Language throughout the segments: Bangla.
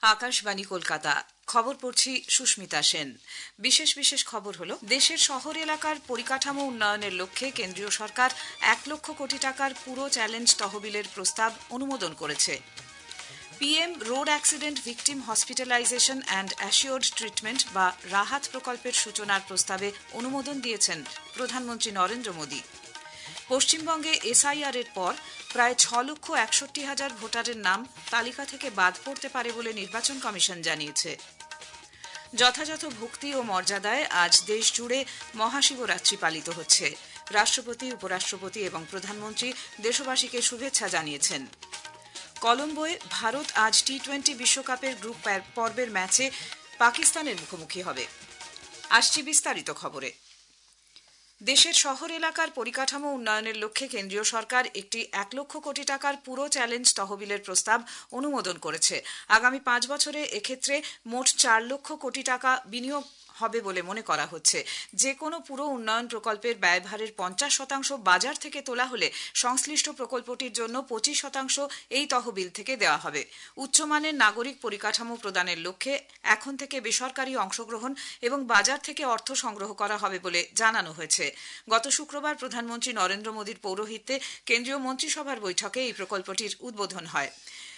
আকাশবাণী কলকাতা। খবর পড়ছি সুস্মিতা সেন। বিশেষ বিশেষ খবর হলো, দেশের শহর এলাকার পরিকাঠামো উন্নয়নের লক্ষ্যে কেন্দ্রীয় সরকার 1 লক্ষ কোটি টাকার পুরো চ্যালেঞ্জ তহবিলের প্রস্তাব অনুমোদন করেছে। PM road accident victim hospitalisation and assured treatment বা রাহাত প্রকল্পের সূচনার প্রস্তাবে অনুমোদন দিয়েছেন প্রধানমন্ত্রী নরেন্দ্র মোদী। পশ্চিমবঙ্গে এসআইআর এর পর প্রায় 6,61,000 ভোটারের নাম তালিকা থেকে বাদ পড়তে পারে বলে নির্বাচন কমিশন জানিয়েছে। যথাযথ ভক্তি ও মর্যাদায় আজ দেশ জুড়ে মহাশিবরাত্রি পালিত হচ্ছে। রাষ্ট্রপতি, উপরাষ্ট্রপতি এবং প্রধানমন্ত্রী দেশবাসীকে শুভেচ্ছা জানিয়েছেন। কলম্বোয় ভারত আজ টি-20 বিশ্বকাপের গ্রুপ পর্বের ম্যাচে পাকিস্তানের মুখোমুখি হবে। আসছি বিস্তারিত খবরে। দেশের শহর এলাকার পরিকাঠামো উন্নয়নের লক্ষ্যে কেন্দ্রীয় সরকার একটি 1 লক্ষ কোটি টাকার পুরো চ্যালেঞ্জ তহবিলের প্রস্তাব অনুমোদন করেছে। আগামী 5 বছরে এক্ষেত্রে মোট 4 লক্ষ কোটি টাকা বিনিয়োগ হবে বলে মনে করা হচ্ছে। যে কোনো পুরো উন্নয়ন প্রকল্পের ব্যয়ভারের 50% বাজার থেকে তোলা হলে সংশ্লিষ্ট প্রকল্পটির জন্য 25% এই তহবিল থেকে দেওয়া হবে। উচ্চমানের নাগরিক পরিকাঠামো প্রদানের লক্ষ্যে এখন থেকে বেসরকারি অংশগ্রহণ এবং বাজার থেকে অর্থ সংগ্রহ করা হবে বলে জানানো হয়েছে। গত শুক্রবার প্রধানমন্ত্রী নরেন্দ্র মোদীর পৌরোহিত্যে কেন্দ্রীয় মন্ত্রিসভার বৈঠকে এই প্রকল্পটির উদ্বোধন হয়।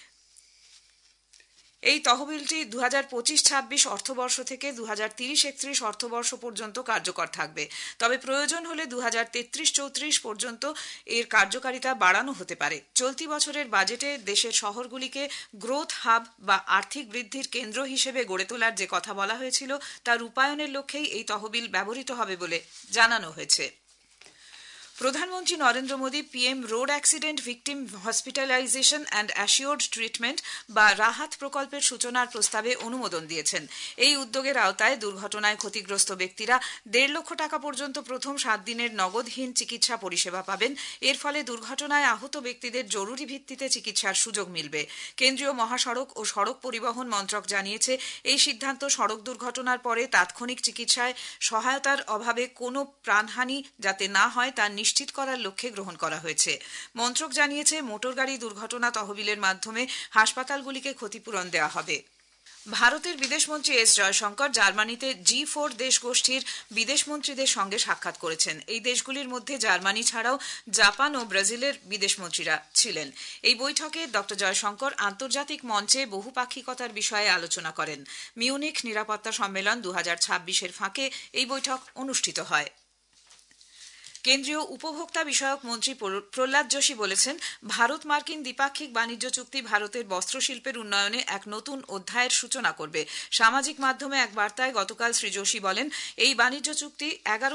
এই তহবিলটি 2025-26 অর্থবর্ষ থেকে 2030-31 অর্থবর্ষ পর্যন্ত কার্যকর থাকবে। তবে প্রয়োজন হলে 2033-34 পর্যন্ত এর কার্যকারিতা বাড়ানো হতে পারে। চলতি বছরের বাজেটে দেশের শহরগুলিকে গ্রোথ হাব বা আর্থিক বৃদ্ধির কেন্দ্র হিসেবে গড়ে তোলার যে কথা বলা হয়েছিল, তার রূপায়ণের লক্ষ্যেই এই তহবিল ব্যবহৃত হবে বলে জানানো হয়েছে। প্রধানমন্ত্রী Narendra Modi PM road accident victim hospitalisation and assured treatment বা রাহাত প্রকল্পের সূচনার প্রস্তাবে অনুমোদন দিয়েছেন। এই উদ্যোগের আওতায় দুর্ঘটনায় ক্ষতিগ্রস্ত ব্যক্তিরা 1.5 লক্ষ টাকা পর্যন্ত প্রথম 7 দিনের নগদহীন চিকিৎসা পরিষেবা পাবেন। এর ফলে দুর্ঘটনায় আহত ব্যক্তিদের জরুরি ভিত্তিতে চিকিৎসার সুযোগ মিলবে। কেন্দ্রীয় মহাসড়ক ও সড়ক পরিবহন মন্ত্রক জানিয়েছে, এই সিদ্ধান্ত সড়ক দুর্ঘটনার পরে তাৎক্ষণিক চিকিৎসায় সহায়তার অভাবে কোনো প্রাণহানি যাতে না হয় তা নিশ্চিত করার লক্ষ্যে গ্রহণ করা হয়েছে। মন্ত্রক জানিয়েছে, মোটরগাড়ি দুর্ঘটনা তহবিলের মাধ্যমে হাসপাতালগুলিকে ক্ষতিপূরণ দেওয়া হবে। ভারতের বিদেশমন্ত্রী এস জয়শঙ্কর জার্মানিতে G4 দেশগোষ্ঠীর বিদেশমন্ত্রীদের সঙ্গে সাক্ষাৎ করেছেন। এই দেশগুলির মধ্যে জার্মানি ছাড়াও জাপান ও ব্রাজিলের বিদেশমন্ত্রীরা ছিলেন। এই বৈঠকে ড জয়শঙ্কর আন্তর্জাতিক মঞ্চে বহুপাক্ষিকতার বিষয়ে আলোচনা করেন। মিউনিখ নিরাপত্তা সম্মেলন 2026-এর ফাঁকে এই বৈঠক অনুষ্ঠিত হয়। কেন্দ্রীয় উপভোক্তা বিষয়ক মন্ত্রী প্রহ্লাদ যোশী বলেছেন, ভারত মার্কিন দ্বিপাক্ষিক বাণিজ্য চুক্তি ভারতের বস্ত্রশিল্পের উন্নয়নে এক নতুন অধ্যায়ের সূচনা করবে। সামাজিক মাধ্যমে এক বার্তায় গতকাল শ্রী যোশী বলেন, এই বাণিজ্য চুক্তি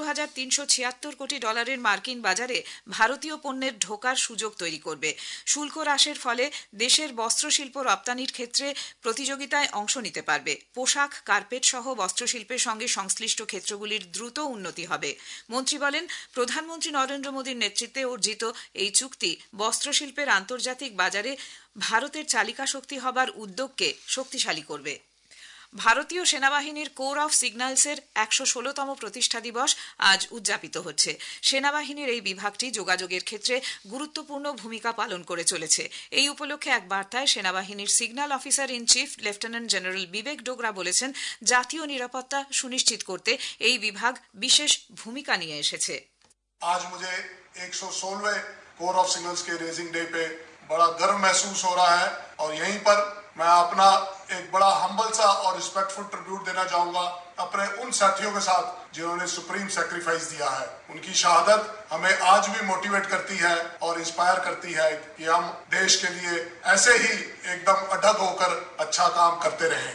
$11,376 কোটি মার্কিন বাজারে ভারতীয় পণ্যের ঢোকার সুযোগ তৈরি করবে। শুল্ক হ্রাসের ফলে দেশের বস্ত্রশিল্প রপ্তানির ক্ষেত্রে প্রতিযোগিতায় অংশ নিতে পারবে। পোশাক, কার্পেট সহ বস্ত্রশিল্পের সঙ্গে সংশ্লিষ্ট ক্ষেত্রগুলির দ্রুত উন্নতি হবে। মন্ত্রী বলেন, প্রধানমন্ত্রী নরেন্দ্র মোদীর নেতৃত্বে অর্জিত এই চুক্তি বস্ত্রশিল্পের আন্তর্জাতিক বাজারে ভারতের চালিকা শক্তি হবার উদ্যোগকে শক্তিশালী করবে। ভারতীয় সেনাবাহিনীর কোর অফ সিগন্যালসের 116তম প্রতিষ্ঠা দিবস আজ উদযাপিত হচ্ছে। সেনাবাহিনীর এই বিভাগটি যোগাযোগের ক্ষেত্রে গুরুত্বপূর্ণ ভূমিকা পালন করে চলেছে। এই উপলক্ষে এক বার্তায় সেনাবাহিনীর signal officer in chief lieutenant general Vivek Dogra বলেছেন, জাতীয় নিরাপত্তা সুনিশ্চিত করতে এই বিভাগ বিশেষ ভূমিকা নিয়ে এসেছে। आज मुझे 116वें कोर ऑफ सिग्नल्स के रेजिंग डे पे बड़ा गर्व महसूस हो रहा है और यहीं पर मैं अपना एक बड़ा हम्बल सा और रिस्पेक्टफुल ट्रिब्यूट देना चाहूंगा अपने उन साथियों के साथ जिन्होंने सुप्रीम सैक्रिफाइस दिया है। उनकी शहादत हमें आज भी मोटिवेट करती है और इंस्पायर करती है कि हम देश के लिए ऐसे ही एकदम अडग होकर अच्छा काम करते रहें।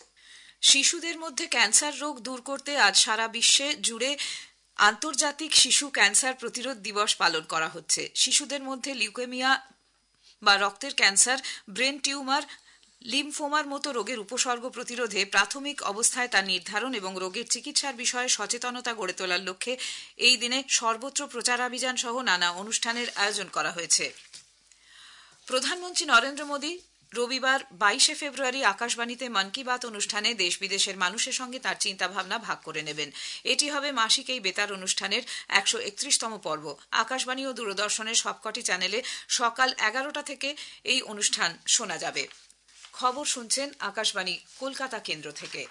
শিশুদের মধ্যে ক্যান্সার রোগ দূর করতে আজ সারা বিশ্বে জুড়ে আন্তর্জাতিক শিশু ক্যান্সার প্রতিরোধ দিবস পালন করা হচ্ছে। শিশুদের মধ্যে লিউকেমিয়া বা রক্তের ক্যান্সার, ব্রেন টিউমার, লিম্ফোমার মতো রোগের উপসর্গ প্রতিরোধে প্রাথমিক অবস্থায় তা নির্ধারণ এবং রোগের চিকিৎসার বিষয়ে সচেতনতা গড়ে তোলার লক্ষ্যে এই দিনে সর্বত্র প্রচারাভিযান সহ নানা অনুষ্ঠানের আয়োজন করা হয়েছে। প্রধানমন্ত্রী নরেন্দ্র মোদী রবিবার 22 ফেব্রুয়ারি আকাশবাণীতে মন কি বাত অনুষ্ঠানে দেশ বিদেশের মানুষের সঙ্গে তার চিন্তাভাবনা ভাগ করে নেবেন। এটি হবে মাসিক এই বেতার অনুষ্ঠানের 131তম পর্ব। আকাশবাণী ও দূরদর্শনের সবকটি চ্যানেলে সকাল 11টা থেকে এই অনুষ্ঠান শোনা যাবে। খবর শুনছেন আকাশবাণী কলকাতা কেন্দ্র থেকে।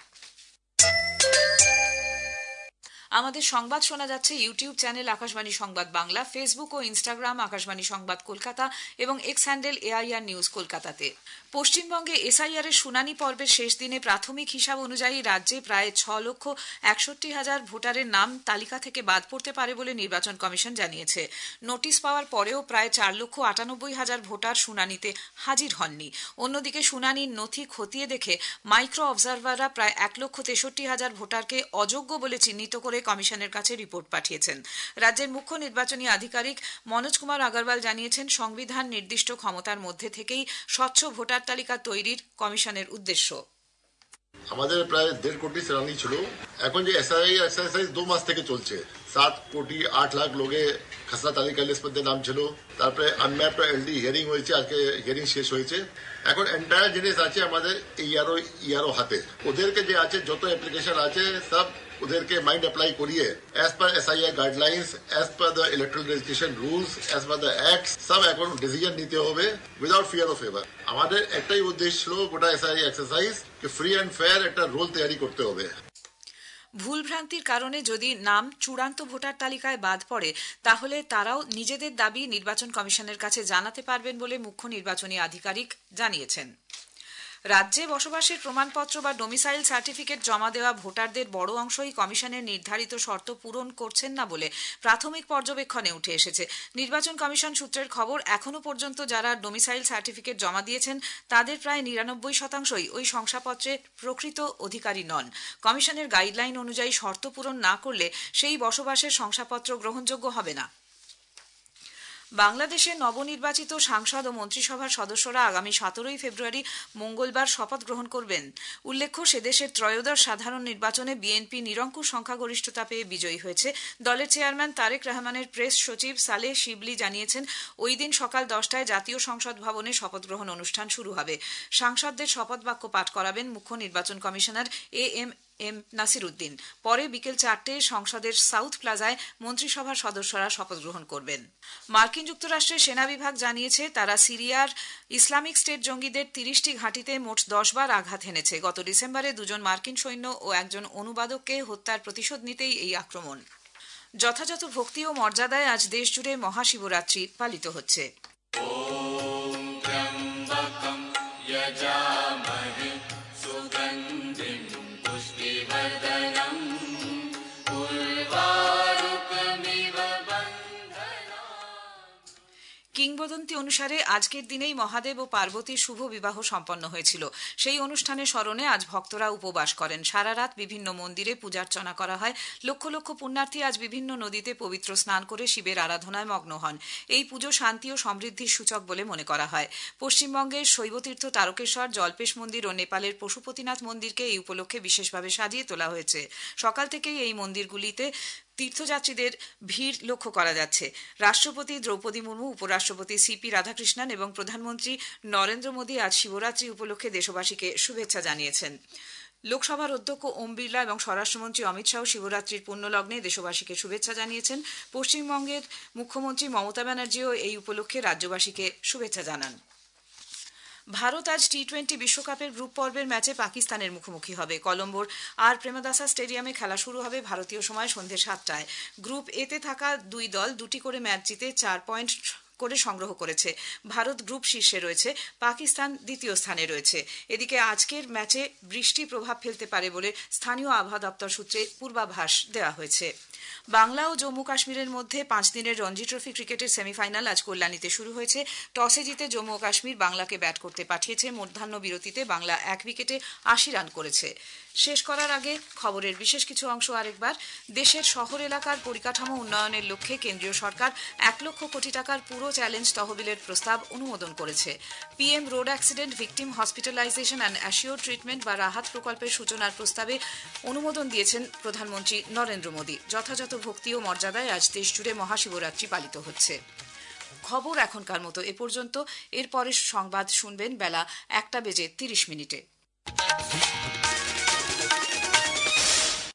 আমাদের সংবাদ শোনা যাচ্ছে ইউটিউব চ্যানেল আকাশবাণী সংবাদ বাংলা, ফেসবুক ও ইনস্টাগ্রাম আকাশবাণী সংবাদ কলকাতা এবং এক্স হ্যান্ডেল AIR নিউজ কলকাতাতে। পশ্চিমবঙ্গে এসআইআর এর শুনানি পর্বের শেষ দিনে প্রাথমিক হিসাব অনুযায়ী রাজ্যে প্রায় 6,61,000 ভোটারের নাম তালিকা থেকে বাদ পড়তে পারে বলে নির্বাচন কমিশন জানিয়েছে। নোটিশ পাওয়ার পরেও প্রায় 4,98,000 ভোটার শুনানিতে হাজির হননি। অন্যদিকে শুনানির নথি খতিয়ে দেখে মাইক্রো অবজারভাররা প্রায় 1,63,000 ভোটারকে অযোগ্য বলে চিহ্নিত করে কমিশনের কাছে রিপোর্ট পাঠিয়েছেন। রাজ্যের মুখ্য নির্বাচনী আধিকারিক মনোজ কুমার আগরওয়াল জানিয়েছেন, সংবিধান নির্দিষ্ট ক্ষমতার মধ্যে থেকেই স্বচ্ছ ভোটার তালিকা তৈরির কমিশনের উদ্দেশ্য। আমাদের প্রায় 1.5 কোটি সেনানি ছিল। এখন যে এসআইআর এক্সারসাইজ 2 মাস থেকে চলছে, 7,08,00,000 লোকে খসড়া তালিকা লিস্ট মধ্যে নাম ছিল। তারপরে আনম্যাপড এলডি হিয়ারিং হয়েছে, আজকে হিয়ারিং শেষ হয়েছে। এখন এন্টায়ার জিনিস আছে আমাদের ইআরও হাতে। ওদেরকে যে আছে যত অ্যাপ্লিকেশন আছে সব ওদেরকে মাইন্ড অ্যাপ্লাই করিয়ে as per SIR guidelines, as per the electoral registration rules, as per the acts, সব এখন ডিসিশন নিতে হবে উইদাউট ফিয়ার অফ ফেভার। আমাদের একটাই উদ্দেশ্য ছিল গোটা SIR exercise free and fair একটা রোল তৈরি করতে হবে। ভুলভ্রান্তির কারণে যদি নাম চূড়ান্ত ভোটার তালিকায় বাদ পড়ে তাহলে তারাও নিজেদের দাবি নির্বাচন কমিশনের কাছে জানাতে পারবেন বলে মুখ্য নির্বাচনী আধিকারিক জানিয়েছেন। রাজ্যে বসবাসের প্রমাণপত্র বা ডোমিসাইল সার্টিফিকেট জমা দেওয়া ভোটারদের বড় অংশই কমিশনের নির্ধারিত শর্ত পূরণ করছেন না বলে প্রাথমিক পর্যবেক্ষণে উঠে এসেছে। নির্বাচন কমিশন সূত্রের খবর, এখনো পর্যন্ত যারা ডোমিসাইল সার্টিফিকেট জমা দিয়েছেন তাদের প্রায় 99% ওই শংসাপত্রের প্রকৃত অধিকারী নন। কমিশনের গাইডলাইন অনুযায়ী শর্ত পূরণ না করলে সেই বসবাসের শংসাপত্র গ্রহণযোগ্য হবে না। বাংলাদেশের নবনির্বাচিত সাংসদ ও মন্ত্রিসভার সদস্যরা আগামী 17 ফেব্রুয়ারি মঙ্গলবার শপথ গ্রহণ করবেন। উল্লেখ্য, সেদেশের ত্রয়োদশ সাধারণ নির্বাচনে বিএনপি নিরঙ্কুশ সংখ্যাগরিষ্ঠতা পেয়ে বিজয়ী হয়েছে। দলের চেয়ারম্যান তারেক রহমানের প্রেস সচিব সালেহ শিবলি জানিয়েছেন, ওই দিন সকাল 10টায় জাতীয় সংসদ ভবনে শপথ গ্রহণ অনুষ্ঠান শুরু হবে। সাংসদদের শপথ বাক্য পাঠ করাবেন মুখ্য নির্বাচন কমিশনার AM নাসির উদ্দিন। পরে বিকেল 4টায় সংসদের সাউথ প্লাজায় মন্ত্রিসভার সদস্যরা শপথ গ্রহণ করবেন। মার্কিন যুক্তরাষ্ট্রের সেনা বিভাগ জানিয়েছে, তারা সিরিয়ার ইসলামিক স্টেট জঙ্গিদের 30টি ঘাঁটিতে মোট 10 বার আঘাত হেনেছে। গত ডিসেম্বরে 2 মার্কিন সৈন্য ও একজন অনুবাদককে হত্যার প্রতিশোধ নিতেই এই আক্রমণ। যথাযথ ভক্তি ও মর্যাদায় আজ দেশজুড়ে মহাশিবরাত্রি পালিত হচ্ছে। কিংবদন্তি অনুসারে আজকের দিনেই মহাদেব ও পার্বতীর শুভ বিবাহ সম্পন্ন হয়েছিল। সেই অনুষ্ঠানের স্মরণে আজ ভক্তরা উপবাস করেন। সারা রাত বিভিন্ন মন্দিরে পূজার্চনা করা হয়। লক্ষ লক্ষ পুণ্যার্থী আজ বিভিন্ন নদীতে পবিত্র স্নান করে শিবের আরাধনায় মগ্ন হন। এই পুজো শান্তি ও সমৃদ্ধির সূচক বলে মনে করা হয়। পশ্চিমবঙ্গের শৈবতীর্থ তারকেশ্বর, জল্পেশ মন্দির ও নেপালের পশুপতিনাথ মন্দিরকে এই উপলক্ষে বিশেষভাবে সাজিয়ে তোলা হয়েছে। সকাল থেকেই এই মন্দিরগুলিতে তীর্থযাত্রীদের ভিড় লক্ষ্য করা যাচ্ছে। রাষ্ট্রপতি দ্রৌপদী মুর্মু, উপরাষ্ট্রপতি CP রাধাকৃষ্ণন এবং প্রধানমন্ত্রী নরেন্দ্র মোদী আজ শিবরাত্রি উপলক্ষে দেশবাসীকে শুভেচ্ছা জানিয়েছেন। লোকসভার অধ্যক্ষ ওম বিড়লা এবং স্বরাষ্ট্রমন্ত্রী অমিত শাহ শিবরাত্রির পুণ্যলগ্নে দেশবাসীকে শুভেচ্ছা জানিয়েছেন। পশ্চিমবঙ্গের মুখ্যমন্ত্রী মমতা ব্যানার্জিও এই উপলক্ষে রাজ্যবাসীকে শুভেচ্ছা জানান। ভারত আজ T20 বিশ্বকাপের গ্রুপ পর্বের ম্যাচে পাকিস্তানের মুখোমুখি হবে। কলম্বোর আর প্রেমদাসা স্টেডিয়ামে খেলা শুরু হবে ভারতীয় সময় সন্ধ্যে 7টায়। গ্রুপ এতে থাকা দুই দল 2টি করে ম্যাচ জিতে 4 পয়েন্ট করে সংগ্রহ করেছে। ভারত গ্রুপ শীর্ষে রয়েছে, পাকিস্তান দ্বিতীয় স্থানে রয়েছে। এদিকে আজকের ম্যাচে বৃষ্টি প্রভাব ফেলতে পারে বলে স্থানীয় আবহাওয়া দপ্তর সূত্রে পূর্বাভাস দেওয়া হয়েছে। বাংলা ও জম্মু কাশ্মীরের মধ্যে 5 দিনের রঞ্জি ট্রফি ক্রিকেটের সেমিফাইনাল আজ কল্যাণীতে শুরু হয়েছে। টসে জিতে জম্মু ও কাশ্মীর বাংলাকে ব্যাট করতে পাঠিয়েছে। মধ্যাহ্ন বিরতিতে বাংলা 1 উইকেটে 80 রান করেছে। শেষ করার আগে খবরের বিশেষ কিছু অংশ আরেকবার। দেশের শহর এলাকার পরিকাঠামো উন্নয়নের লক্ষ্যে কেন্দ্রীয় সরকার 1 লক্ষ কোটি টাকার পুরো চ্যালেঞ্জ তহবিলের প্রস্তাব অনুমোদন করেছে। PM road accident victim hospitalisation and assure treatment বা রাহাত প্রকল্পের সূচনার প্রস্তাবে অনুমোদন দিয়েছেন প্রধানমন্ত্রী নরেন্দ্র মোদী। যথাযথ ভক্তি ও মর্যাদায় আজ দেশজুড়ে মহাশিবরাত্রি পালিত হচ্ছে। খবর এখনকার মতো এ পর্যন্ত। এরপরের সংবাদ শুনবেন বেলা 1:30 মিনিটে।